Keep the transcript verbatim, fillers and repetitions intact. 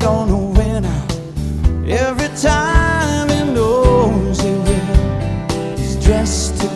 gonna win out every time he knows he will. He's dressed to